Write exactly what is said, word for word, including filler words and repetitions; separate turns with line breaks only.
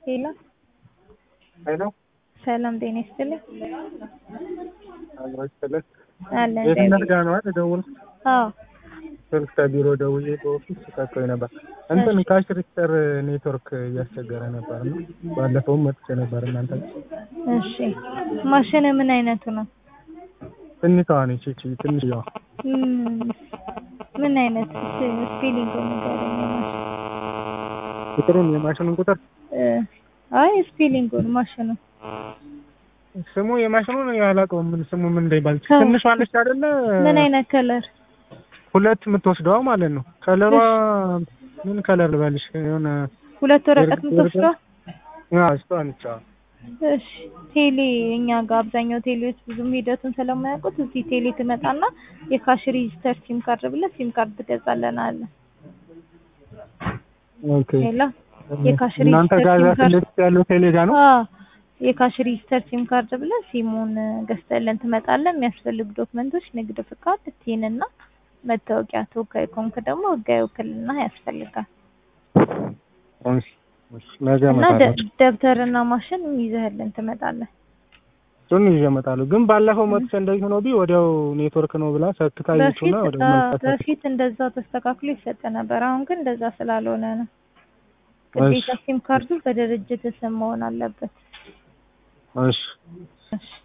ሄሎ
ሄሎ
ሰላም ጤና ይስጥልኝ።
አብራች ተለክ
አለን
የትነት ጋር ነው አይደል? ደውል
አዎ
ስልክ ከቢሮ ደውዬ በኦፊስ ተካክሎኝ ነበር። እንትን ካሽ ሪጅስተር ኔትወርክ እያስቸገረ ነበር ነው። ባለፈው መጥቼ ነበር እናንተ።
እሺ ማሽን ምን አይነቱ ነው?
ትንሿ ነች እቺ ትንሽዋ።
ምን አይነት ስፔሊንግ ንገረኝ።
ቁጥሩን የማሽኑን ቁጥር
አይ ስፔሊንጉን ማሽኑ
ስሙ የማሽኑን ያላቀውም ምን ስሙ ምን እንደሚባል ትንሿ አለች አይደለ?
ምን አይነት ከለር?
ሁለት የምትወስደው ማለት ነው። ከለሯ ምን ከለር ልበልሽ? የሆነ
ሁለት ወረቀት የምትወስደው?
አዎ እሷ ነች።
እሺ ቴሌ እኛ ጋር አብዛኛው ቴሌዎች ብዙም ሂደቱን ስለማያውቁት እዚህ ቴሌ ትመጣና የካሽ ሬጂስተር ሲም ካርድ ብለህ ሲም ካርድ ትገዛለናለህ።
ኦኬ
ሌላ የካሽ
እናንተ
ሬጂስተር
ጋር
ሲም ካርድ
ያለው ቴሌ ጋር ነው?
አዎ የካሽ ሬጂስተር ሲም ካርድ ብለህ ሲሙን ገዝተልን ትመጣለህ። የሚያስፈልጉ ዶክመንቶች ንግድ ፍቃድ፣ ቲን እና መታወቂያ፣ ተወካይ ከሆንክ ደግሞ ህጋዊ ውክልና ያስፈልጋል።
እሺ ነገ
እና
እመጣለሁ።
ደብተርና ማሽን ይዘህልን ትመጣለህ።
እሱን ይዤ እመጣለሁ። ግን ባለፈው መጥቼ እንደዚህ ሆኖ ቢ ወዲያው ኔትወርክ ነው ብላ ሰክታይቱና ወዲያው መልሰት
በፊት እንደዛው ተስተካክሎ ይሰጥ ነበር። አሁን ግን እንደዛ ስላልሆነ ነው። ግዴታ ሲም ካርዱ በድርጅት ስም መሆን አለበት።
እሺ
እሺ